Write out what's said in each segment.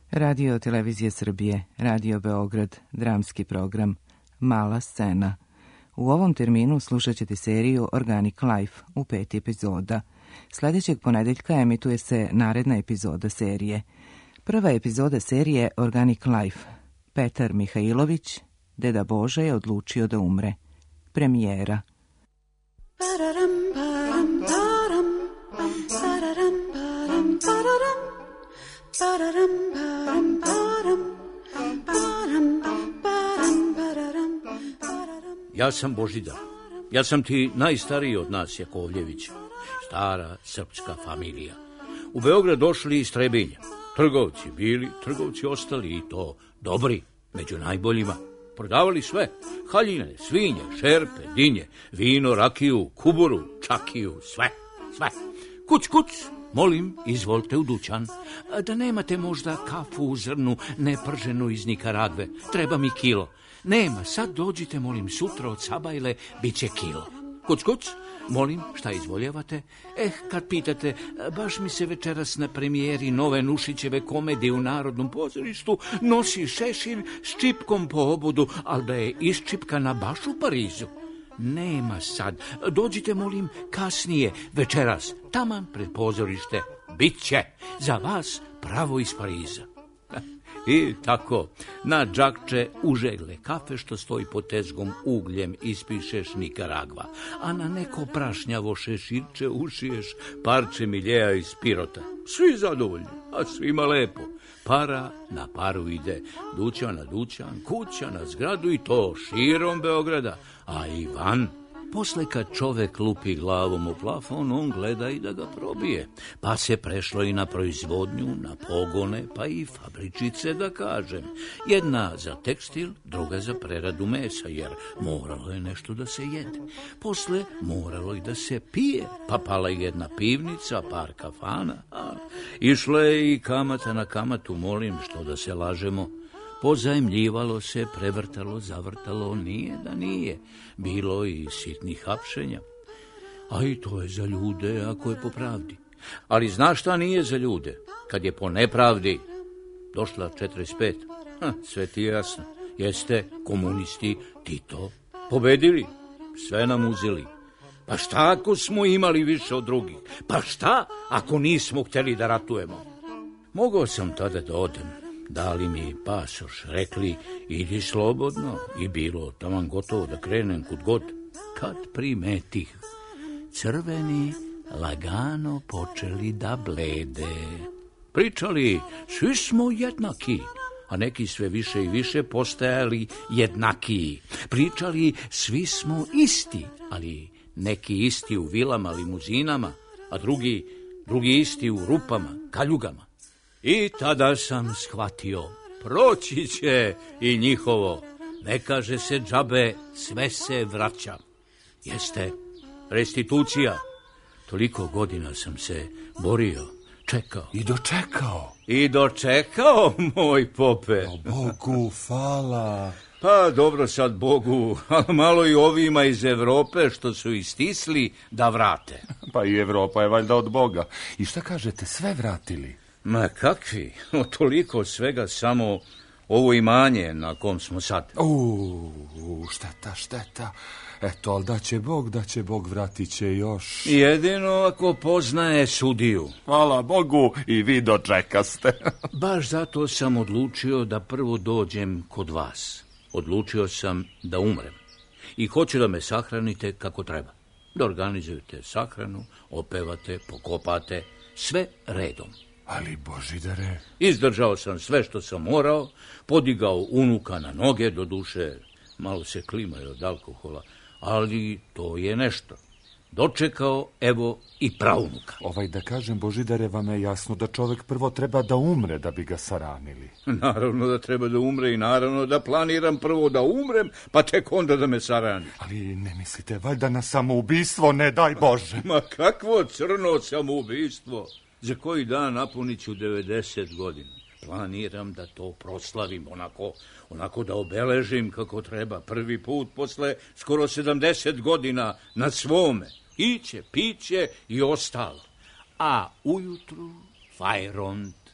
Radio Televizije Srbije, Radio Beograd, dramski program, Mala scena. U ovom terminu slušat ćete seriju Organic Life u 5 epizoda. Sljedećeg ponedeljka emituje se naredna epizoda serije. Prva epizoda serije Organic Life. Petar Mihajlović, Deda Boža je odlučio da umre. Premijera. Ja sam Božidar. Ja sam ti najstariji od nas, Jakovljević. Stara srpska familija. U Beograd došli iz Trebinja. Trgovci bili, trgovci ostali i to dobri, među najboljima. Prodavali sve, haljine, svinje, šerpe, dinje, vino, rakiju, kuburu, čakiju, sve. Kuc, molim, izvolite u dućan. Da nemate možda kafu u zrnu, neprženu iz Nikaragve, treba mi kilo. Nema, sad dođite, molim, sutra od Sabajle, bit će kilo. Kuc, molim, šta izvoljavate? Kad pitate, baš mi se večeras na premijeri nove Nušićeve komedije u Narodnom pozorištu nosi šešir s čipkom po obodu, ali da je iščipkana baš u Parizu. Nema sad, dođite, molim, kasnije, večeras, taman pred pozorište, bit će za vas pravo iz Pariza. I tako, na džakče užegle kafe što stoji pod tezgom ugljem ispišeš Nikaragva, a na neko prašnjavo šeširče ušiješ parče miljeja iz Pirota. Svi zadovoljni, a svima lepo. Para na paru ide, dućan na dućan, kuća na zgradu i to širom Beograda, a i van. Posle kad čovek lupi glavom u plafon, on gleda i da ga probije. Pa se prešlo i na proizvodnju, na pogone, pa i fabričice, da kažem. Jedna za tekstil, druga za preradu mesa, jer moralo je nešto da se jede. Posle moralo i da se pije, pa pala jedna pivnica, par kafana. Išla je i kamata na kamatu, molim, što da se lažemo. Pozajmljivalo se, prevrtalo, zavrtalo, nije da nije. Bilo i sitnih hapšenja. A i to je za ljude ako je po pravdi. Ali znaš šta nije za ljude? Kad je po nepravdi došla 45. Sve ti je jasno. Jeste komunisti Tito pobedili. Sve nam uzeli. Pa šta ako smo imali više od drugih? Pa šta ako nismo htjeli da ratujemo? Mogao sam tada da odem. Dali mi pasoš, rekli, idi slobodno, i bilo taman gotovo da krenem kud god. Kad primetih, crveni lagano počeli da blede. Pričali, svi smo jednaki, a neki sve više i više postajali jednakiji. Pričali, svi smo isti, ali neki isti u vilama, limuzinama, a drugi isti u rupama, kaljugama. I tada sam shvatio, proći će i njihovo. Ne kaže se džabe, sve se vraća. Jeste, restitucija. Toliko godina sam se borio, čekao. I dočekao, moj pope. O Bogu, hvala. Pa dobro sad Bogu, ali malo i ovima iz Evrope što su istisli da vrate. Pa i Evropa je valjda od Boga. I šta kažete, sve vratili? Ma kakvi, toliko svega, samo ovo imanje na kom smo sad. Šteta. Eto, ali da će Bog, vratit će još. Jedino ako poznaje sudiju. Hvala Bogu, i vi dočekaste. Baš zato sam odlučio da prvo dođem kod vas. Odlučio sam da umrem. I hoću da me sahranite kako treba. Da organizujete sahranu, opevate, pokopate, sve redom. Ali Božidare... Izdržao sam sve što sam morao, podigao unuka na noge, doduše malo se klimaju od alkohola, ali to je nešto. Dočekao, evo, i praunuka. Da kažem, Božidare, vam je jasno da čovjek prvo treba da umre da bi ga saranili. Naravno da treba da umre i naravno da planiram prvo da umrem, pa tek onda da me sarani. Ali ne mislite valjda na samoubistvo, ne daj Bože. Ma kakvo crno samoubistvo? Za koji dan napunit ću 90 godina. Planiram da to proslavim, onako da obeležim kako treba. Prvi put posle skoro 70 godina na svome. Piće i ostalo. A ujutru fajront,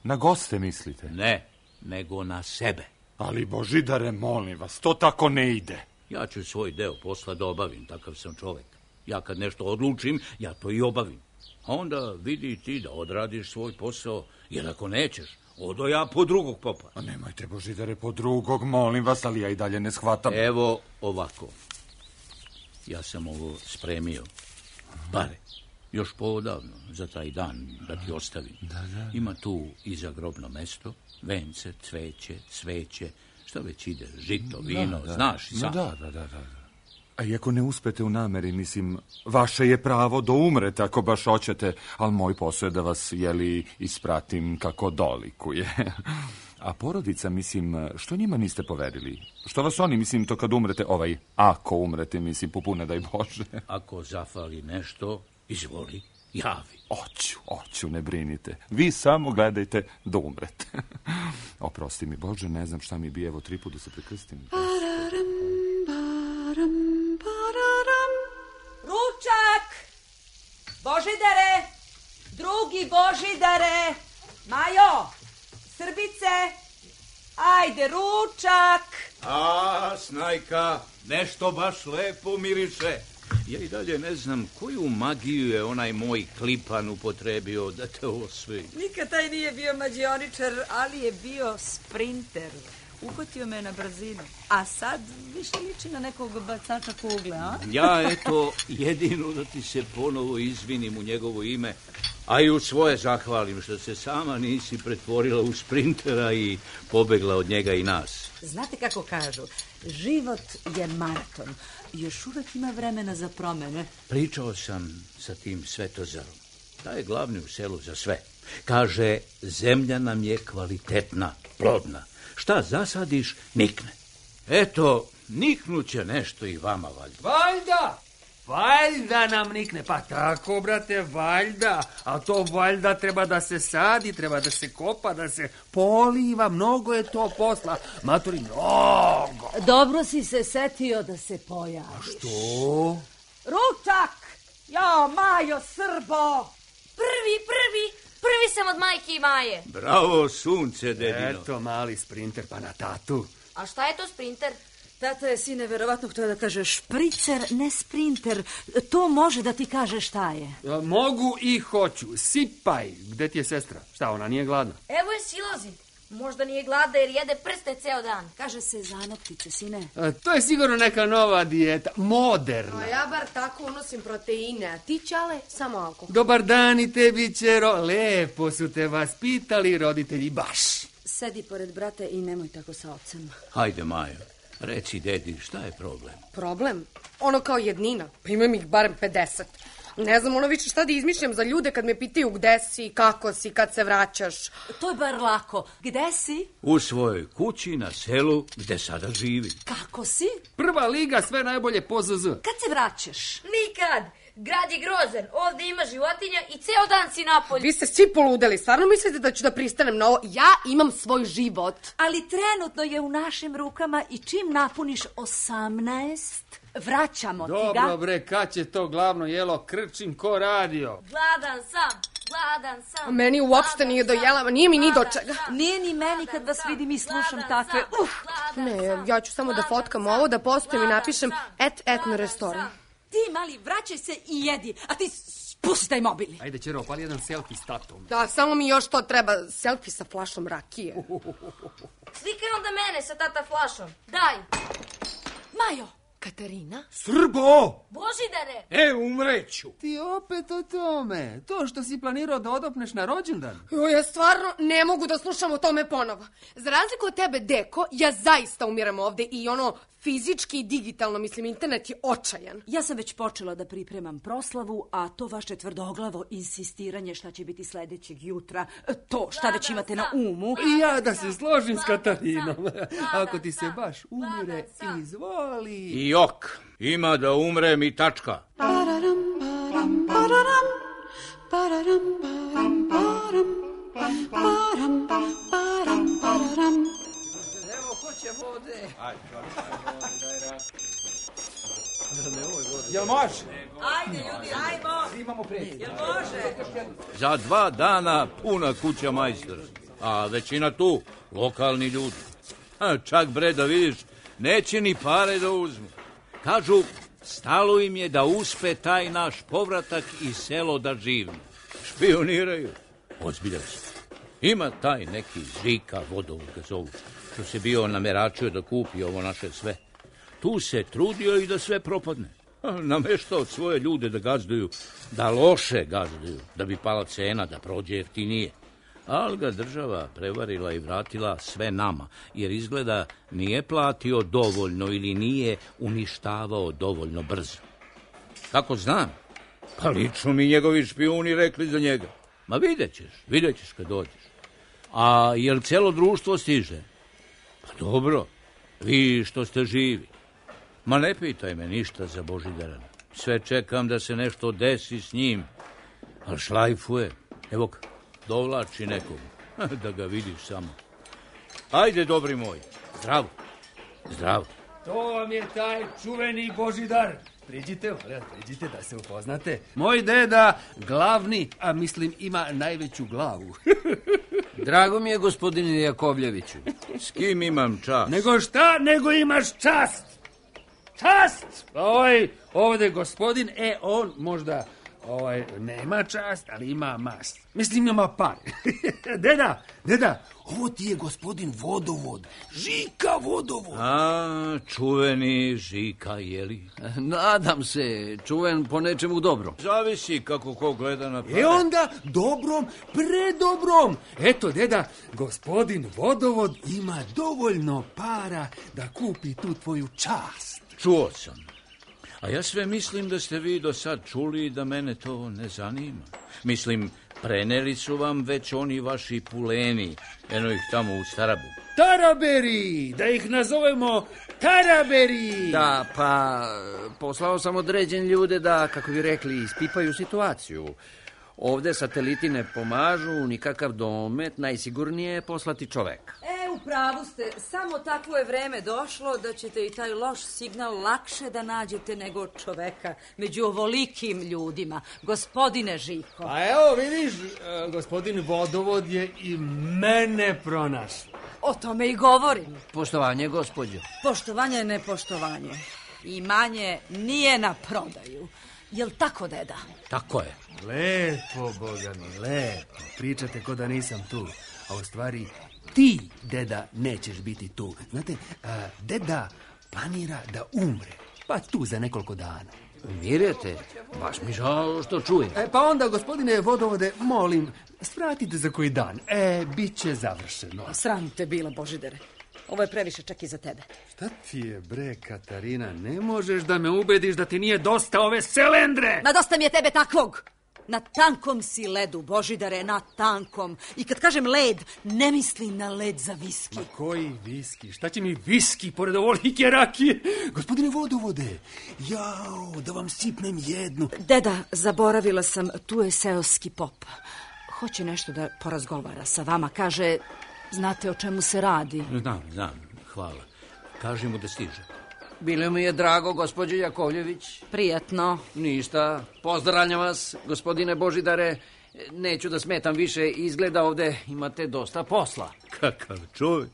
Na goste mislite? Ne, nego na sebe. Ali Božidare, molim vas, to tako ne ide. Ja ću svoj deo posla da obavim, takav sam čovek. Ja kad nešto odlučim, ja to i obavim. A onda vidi ti da odradiš svoj posao, jer ako nećeš, odo ja po drugog popa. A nemojte, Božidare, po drugog, molim vas, ali ja i dalje ne shvatam. Evo ovako. Ja sam ovo spremio. Pare. Još poodavno, za taj dan, da ti ostavim. Da. Ima tu i za grobno mesto, vence, cveće, sveće, šta već ide, žito, vino, znaš i sam. Da. A i ako ne uspete u nameri, mislim, vaše je pravo da umrete ako baš hoćete, ali moj posao je da vas, ispratim kako dolikuje. A porodica, mislim, što njima niste poverili? Što vas oni, mislim, to kad umrete, ako umrete, mislim, popune daj Bože. Ako zafali nešto, izvoli, javi. Oću, ne brinite. Vi samo gledajte da umrete. Oprosti mi, Bože, ne znam šta mi bi, evo 3 puta da se prekrstim. Ručak! Božidare! Drugi Božidare! Majo! Srbice! Ajde, ručak! A, Snajka, nešto baš lepo miriše. Ja i dalje ne znam koju magiju je onaj moj klipan upotrebio da te osvoji. Nikad taj nije bio mađioničar, ali je bio sprinter. Uhvatio me na brzinu. A sad više liči na nekog bacača kugle, a? Ja, eto, jedino da ti se ponovo izvinim u njegovo ime, a i u svoje zahvalim što se sama nisi pretvorila u sprintera i pobegla od njega i nas. Znate kako kažu, život je maraton. Još uvek ima vremena za promene. Pričao sam sa tim Svetozarom. Taj je glavni u selu za sve. Kaže, zemlja nam je kvalitetna, plodna. Šta zasadiš, nikne. Eto, niknuće nešto i vama, valjda. Valjda nam nikne. Pa tako, brate, valjda. A to valjda treba da se sadi, treba da se kopa, da se poliva. Mnogo je to posla. Maturi, mnogo. Dobro si se setio da se pojaviš. A što? Ručak! Jo, Majo, Srbo! Prvi sam od majke i Maje. Bravo, sunce, dedino. Eto, mali sprinter, pa na tatu. A šta je to sprinter? Tata je, sine, verovatno htio da kaže špricer, ne sprinter. To može da ti kaže šta je. Mogu i hoću. Sipaj. Gde ti je sestra? Šta, ona nije gladna? Evo je silazi. Možda nije gladna jer jede prste ceo dan. Kaže se zanoptice, sine. To je sigurno neka nova dijeta. Moderna. A ja bar tako unosim proteine, a ti, Čale, samo alkohol. Dobar dan i tebi, čero. Lepo su te vaspitali roditelji baš. Sedi pored brata i nemoj tako sa ocem. Hajde, Majo, reci dedi, šta je problem? Problem? Ono kao jednina. Pa imam ih barem 50. Ne znam ono više šta da izmišljam za ljude kad me pitaju gde si, kako si, kad se vraćaš. To je bar lako. Gde si? U svojoj kući na selu gde sada živi. Kako si? Prva liga, sve najbolje po ZZ. Kad se vraćaš? Nikad. Grad je grozan. Ovdje ima životinja i ceo dan si napolju. Vi ste svi poludeli. Stvarno mislite da ću da pristanem na ovo? Ja imam svoj život. Ali trenutno je u našim rukama i čim napuniš 18, vraćamo ti ga. Dobro, bre, kad će to glavno jelo krčim ko radio? Gladan sam. Meni uopšte nije do jela, nije mi ni do čega. Nije ni meni kad vas vidim i slušam takve. Ne, ja ću samo da fotkam ovo, da postojem i napišem na restoran. Ti, mali, vraćaj se i jedi, a ti spusti taj mobil. Ajde, čero, pali jedan selfie s tatom. Da, samo mi još to treba, selfie sa flašom rakije. Slikaj onda mene sa tata flašom. Daj. Majo. Katarina? Srbo! Božidare! Umreću. Ti opet o tome. To što si planirao da odopneš na rođendan. Ja stvarno ne mogu da slušam o tome ponovo. Za razliku od tebe, deko, ja zaista umiram ovde i ono fizički i digitalno, mislim, internet je očajan. Ja sam već počela da pripremam proslavu, a to vaše tvrdoglavo insistiranje šta će biti sledećeg jutra, to šta već imate na umu. I ja da se složim s Katarinom. Ako ti se baš umire, izvoli. I ok, ima da umrem i tačka. Evo, hoće vode. Jel može? Ajde, ljudi, ajmo. Imamo prijatelj. Jel može? Za 2 dana puna kuća majstora. a većina tu, lokalni ljudi. Čak bre da vidiš, neće ni pare da uzmu. Kažu, stalo im je da uspe taj naš povratak i selo da živne. Špioniraju. Ozbiljan se. Ima taj neki Žika Vodovod ga zovu, što se bio nameračio da kupi ovo naše sve. Tu se trudio i da sve propadne. Nameštao svoje ljude da gazduju, da loše gazduju, da bi pala cena, da prođe jeftinije. Ali ga država prevarila i vratila sve nama, jer izgleda nije platio dovoljno ili nije uništavao dovoljno brzo. Kako znam? Pa lično mi njegovi špijuni rekli za njega. Ma vidjet ćeš kad dođeš. A jel celo društvo stiže? Pa dobro, vi što ste živi. Ma ne pitaj me ništa za Božidara. Sve čekam da se nešto desi s njim. Ali šlajfuje. Evo ga, dovlači nekog. Da ga vidiš samo. Ajde, dobri moj. Zdravo. Zdravo. To vam je taj čuveni Božidar. Priđite da se upoznate. Moj deda glavni, a mislim ima najveću glavu. Drago mi je, gospodine Jakovljeviću. S kim imam čast? Nego šta, nego imaš čast. Čast! Pa ovdje gospodin, on možda nema čast, ali ima mast. Mislim, ima par. Deda, ovo ti je gospodin Vodovod. Žika Vodovod. A, čuveni Žika, jeli? Nadam se, čuven po nečemu dobro. Zavisi kako ko gleda na pare. Onda dobrom, predobrom. Eto, deda, gospodin Vodovod ima dovoljno para da kupi tu tvoju čast. Čuo sam. A ja sve mislim da ste vi do sad čuli da mene to ne zanima. Mislim, preneli su vam već oni vaši puleni, eno ih tamo u Starabu. Taraberi, da ih nazovemo taraberi. Da, pa poslao sam određen ljude da, kako bi rekli, ispipaju situaciju. Ovdje sateliti ne pomažu, nikakav domet, najsigurnije je poslati čoveka. U pravu ste, samo takvo je vreme došlo da ćete i taj loš signal lakše da nađete nego čoveka među ovolikim ljudima, gospodine Žiko. A evo vidiš, gospodin Vodovod je i mene pronašao. O tome i govorim. Poštovanje, gospođo. Poštovanje je nepoštovanje. Imanje nije na prodaju. Jel tako, deda? Tako je. Lepo, Boga mi, lepo. Pričate ko da nisam tu. A u stvari, ti, deda, nećeš biti tu. Znate, deda planira da umre. Pa tu za nekoliko dana. Umirete? Baš mi žao što čujem. Pa onda, gospodine Vodovode, molim, svratite za koji dan. Bit će završeno. Sram te bila, Božidare. Ovo je previše čak i za tebe. Šta ti je, bre, Katarina? Ne možeš da me ubediš da ti nije dosta ove selendre? Ma dosta mi je tebe takvog. Na tankom si ledu, Božidare, na tankom. I kad kažem led, ne mislim na led za viski. Ma koji viski? Šta će mi viski pored ovolike rakije? Gospodine Vodovode, jao, da vam sipnem jednu. Deda, zaboravila sam, tu je seoski pop. Hoće nešto da porazgovara sa vama. Kaže, znate o čemu se radi? Znam, hvala. Kaži mu da stiže. Bilo mi je drago, gospođo Jakovljević. Prijatno. Ništa. Pozdravljam vas, gospodine Božidare. Neću da smetam više, izgleda ovdje imate dosta posla. Kakav čovjek.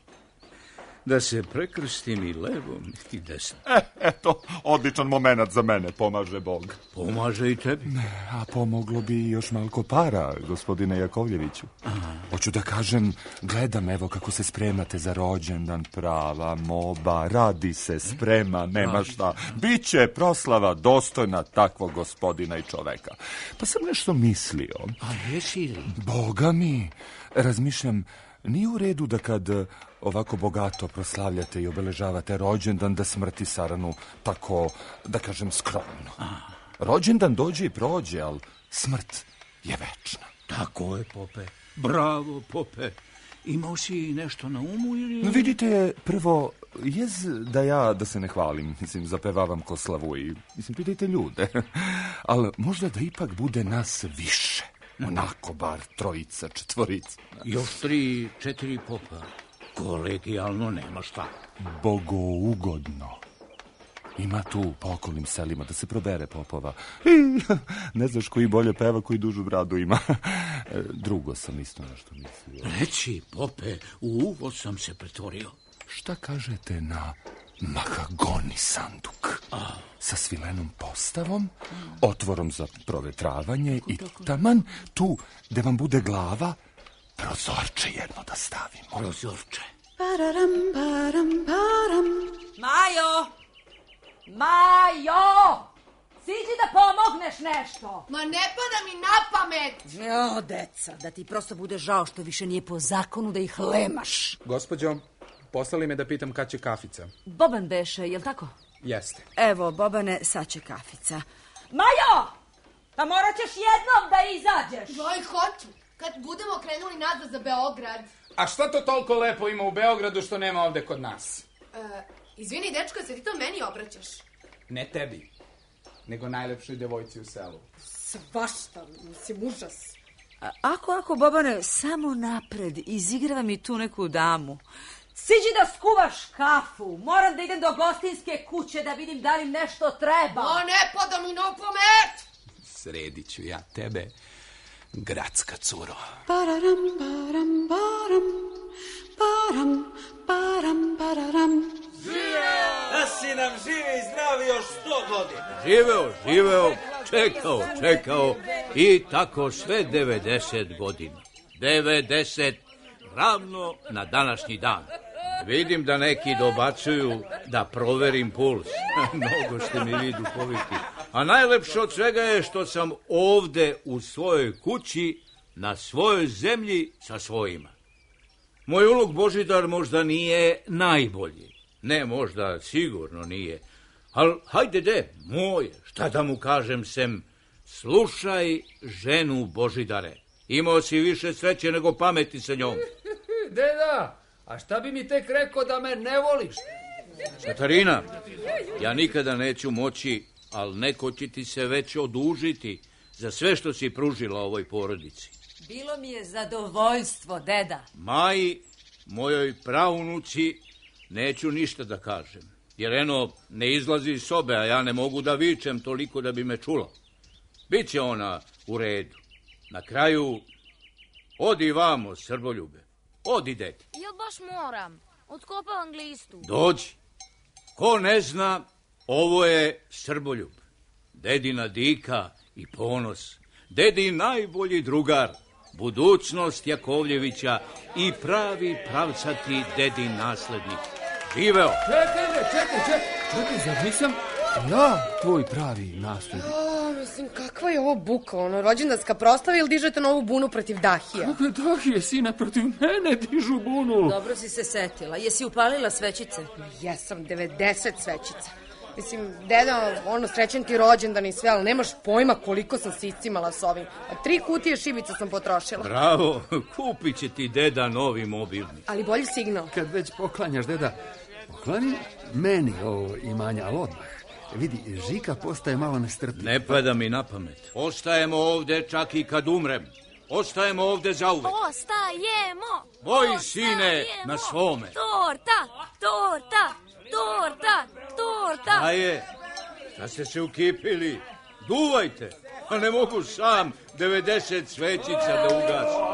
Da se prekrstim i levom i desnom. Eto, odličan moment za mene, pomaže Bog. Pomaže i tebi. A pomoglo bi još malko para, gospodine Jakovljeviću. Hoću da kažem, gledam evo kako se spremate za rođendan, prava moba, radi se, sprema, nema šta. Biće proslava dostojna takvog gospodina i čoveka. Pa sam nešto mislio. A jesi li? Boga mi, razmišljam, nije u redu da kad ovako bogato proslavljate i obeležavate rođendan da smrti saranu tako, da kažem, skromno. Rođendan dođe i prođe, ali smrt je večna. Tako je, Pope. Bravo, Pope. Imao si nešto na umu ili... Vidite, prvo, da se ne hvalim, zapevavam ko slavu i, pitajte ljude, ali možda da ipak bude nas više. Onako bar 3, 4. Još 3, 4 popa. Kolegijalno nema šta. Bogougodno. Ima tu po okolnim selima da se probere popova. Ne znaš koji bolje peva, koji dužu bradu ima. Drugo sam isto nešto mislio. Reci, pope, u uvo sam se pretvorio. Šta kažete na mahagoni sanduk? Sa svilenom postavom, otvorom za provetravanje i taman tu, gde vam bude glava, prozorče jedno da stavimo. Prozorče. Majo! Majo! Siđi da pomogneš nešto. Ma ne pada mi na pamet. O, deca, da ti prosto bude žao što više nije po zakonu da ih lemaš. Gospođo, poslali me da pitam kad će kafica. Boban beše, jel tako? Jeste. Evo, Bobane, sad će kafica. Majo! Pa morat ćeš jednom da izađeš. Joj, hoću. Kad budemo krenuli nazad za Beograd. A šta to toliko lepo ima u Beogradu što nema ovde kod nas? Izvini, dečko, se ti to meni obraćaš? Ne tebi, nego najlepšoj devojci u selu. Svašta, mislim, užas. Ako, Bobane, samo napred, izigrava mi tu neku damu. Siđi da skuvaš kafu, moram da idem do gostinske kuće da vidim da li nešto treba. O, ne pada mi na pamet! Sredit ću ja tebe, gradska curo. Pararam, param, param, param, param, pararam. Da si nam živi i zdravi još 100 godina. Živeo, čekao i tako sve 90 godina. 90 ravno na današnji dan. Vidim da neki dobacuju da proverim puls. Mnogo ste mi vi duhoviti. A najlepše od svega je što sam ovde u svojoj kući, na svojoj zemlji sa svojima. Moj unuk Božidar možda nije najbolji. Ne, možda sigurno nije. Ali hajde moje, šta da mu kažem sem, slušaj ženu Božidare. Imao si više sreće nego pameti sa njom. Deda, a šta bi mi tek rekao da me ne voliš? Katarina, ja nikada neću moći, ali neko će ti se već odužiti za sve što si pružila ovoj porodici. Bilo mi je zadovoljstvo, deda. Maji, mojoj praunuci, neću ništa da kažem, jer eno ne izlazi iz sobe, a ja ne mogu da vičem toliko da bi me čula. Biće ona u redu. Na kraju, odi vamo, Srboljube. Odi, dete. Jel baš moram? Otkopavam glistu. Dođi. Ko ne zna, ovo je Srboljub. Dedina dika i ponos. Dedin najbolji drugar. Budućnost Jakovljevića i pravi pravcati dedin naslednik. Živeo. Čekaj, zar nisam ja tvoj pravi naslednik? Mislim, kakva je ovo buka, rođendanska proslava ili dižete novu bunu protiv Dahija? Kakve Dahije, sine, protiv mene dižu bunu? Dobro si se setila. Jesi upalila svećice? Jesam, 90 svećica. Mislim, deda, srećen ti rođendan i sve, ali nemaš pojma koliko sam se iscimala s ovim. 3 kutije šibica sam potrošila. Bravo, kupit će ti deda novi mobilni. Ali bolji signal. Kad već poklanjaš, deda, poklani meni ovo imanje, ali odmah. Vidi, Žika postaje malo nestrpljiv. Ne pada mi na pamet. Ostajemo ovde čak i kad umrem. Ostajemo ovde zauvek. Ostajemo! Moji sine na svome. Torta! A je, šta ste se ukipili? Duvajte, a ne mogu sam 90 svećica da ugasim.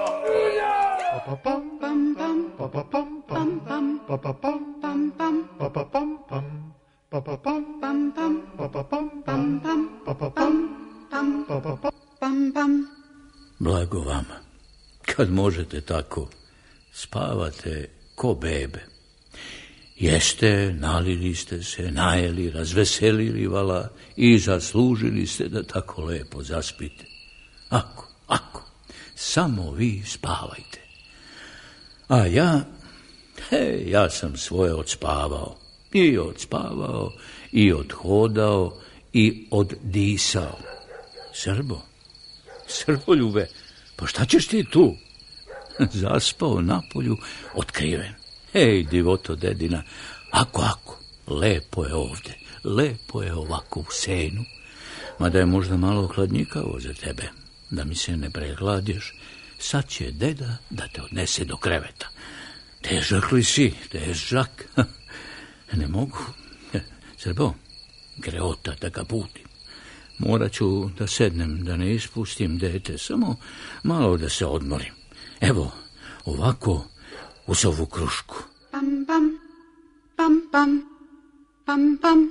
Blago vama, kad možete tako, spavate ko bebe. Jeste, nalili ste se, najeli, razveselili vala i zaslužili ste da tako lepo zaspite. Ako, samo vi spavajte. A ja sam svoje odspavao. I odhodao i oddisao. Srboljube, pa šta ćeš ti tu? Zaspao napolju, otkriven. Ej, divoto dedina, ako, lepo je ovde, lepo je ovako u senu, mada je možda malo hladnjikavo za tebe, da mi se ne prehladiš, sad će deda da te odnese do kreveta. Težak li si, težak? Ne mogu, Srbo, greota da ga budim. Morat ću da sednem, da ne ispustim dete, samo malo da se odmorim. Evo, ovako, uz ovu krušku. Pam, pam, pam, pam, pam, pam.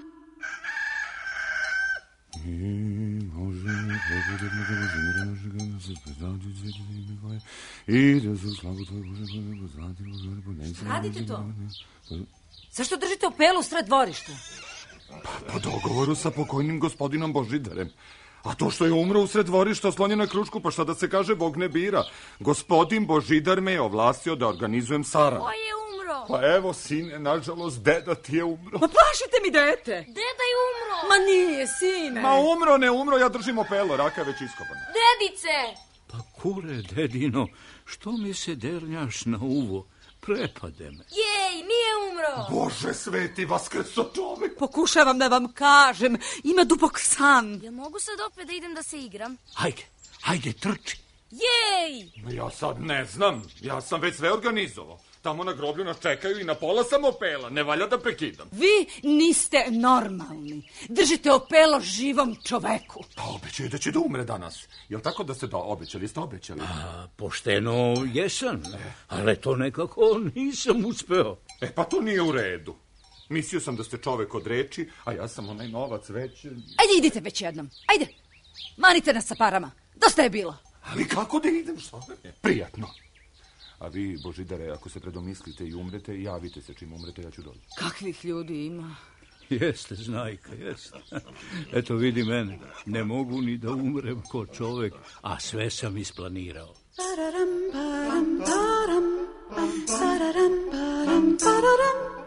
Radite to? Zašto držite opelu sred dvorišta? Pa po dogovoru sa pokojnim gospodinom Božidarem. A to što je umro usred dvorišta oslonjen na krušku, pa šta da se kaže, Bog ne bira. Gospodin Božidar me je ovlastio da organizujem saran. Ko je umro? Pa evo, sine, nažalost, deda ti je umro. Ma plašite mi dete! Deda je umro! Ma nije, sine! Ma umro, ne umro, ja držim opelo, raka je već iskopana. Dedice! Pa kure, dedino, što mi se dernjaš na uvo? Prepade me. Jej, nije umro! Bože sveti, vaskrso čovek! Pokušavam da vam kažem, ima dubok san. Ja mogu sad opet da idem da se igram? Hajde, trči. Jej! Ja sad ne znam, ja sam već sve organizovao. Tamo na groblju nas čekaju i na pola sam opela, ne valja da prekidam. Vi niste normalni. Držite opelo živom čoveku. Pa obećaju da će da umre danas. Jel tako da ste obećali? Ste obećali? Pošteno jesam, ali to nekako nisam uspeo. Pa to nije u redu. Mislio sam da ste čovek od reči, a ja sam onaj novac već... Ajde, idite već jednom. Ajde, manite nas sa parama. Dosta je bilo. Ali kako da idem, što je? Prijatno. A vi, Božidare, ako se predomislite i umrete, javite se čim umrete, ja ću doći. Kakvih ljudi ima? Jeste, znajka, jeste. Eto, vidi mene. Ne mogu ni da umrem ko čovek, a sve sam isplanirao. Pararam, param, param, pararam, param, pararam.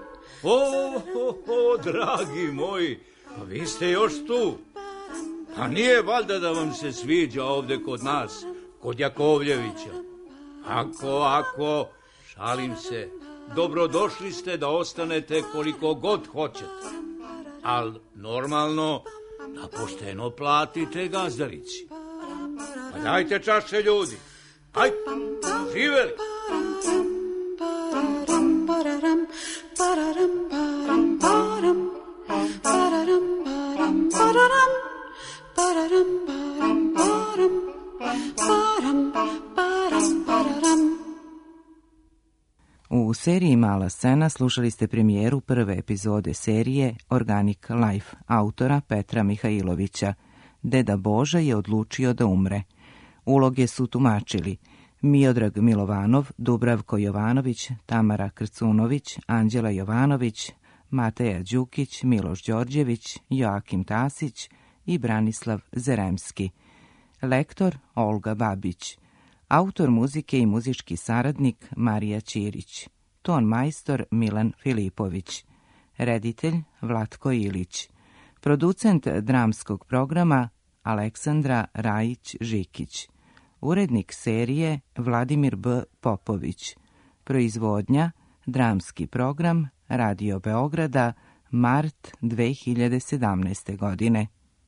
O, dragi moji, pa vi ste još tu. A nije valjda da vam se sviđa ovde kod nas, kod Jakovljevića. Ako, šalim se, dobrodošli ste da ostanete koliko god hoćete. Al normalno da pošteno platite gazdarici. Pa dajte čaše, ljudi. Ajde, živeli. Pararam, pararam, pararam, pararam, pararam, pararam, pararam, pararam, pararam, pararam, pararam, pararam, pararam. U seriji Mala scena slušali ste premijeru prve epizode serije Organic Life autora Petra Mihajlovića. Deda Boža je odlučio da umre. Uloge su tumačili Miodrag Milovanov, Dubravko Jovanović, Tamara Krcunović, Anđela Jovanović, Mateja Đukić, Miloš Đorđević, Joakim Tasić i Branislav Zeremski. Lektor Olga Babić. Autor muzike i muzički saradnik Marija Ćirić. Ton majstor Milan Filipović. Reditelj Vlatko Ilić. Producent dramskog programa Aleksandra Rajić-Žikić. Urednik serije Vladimir B. Popović. Proizvodnja dramski program Radio Beograda, mart 2017. godine.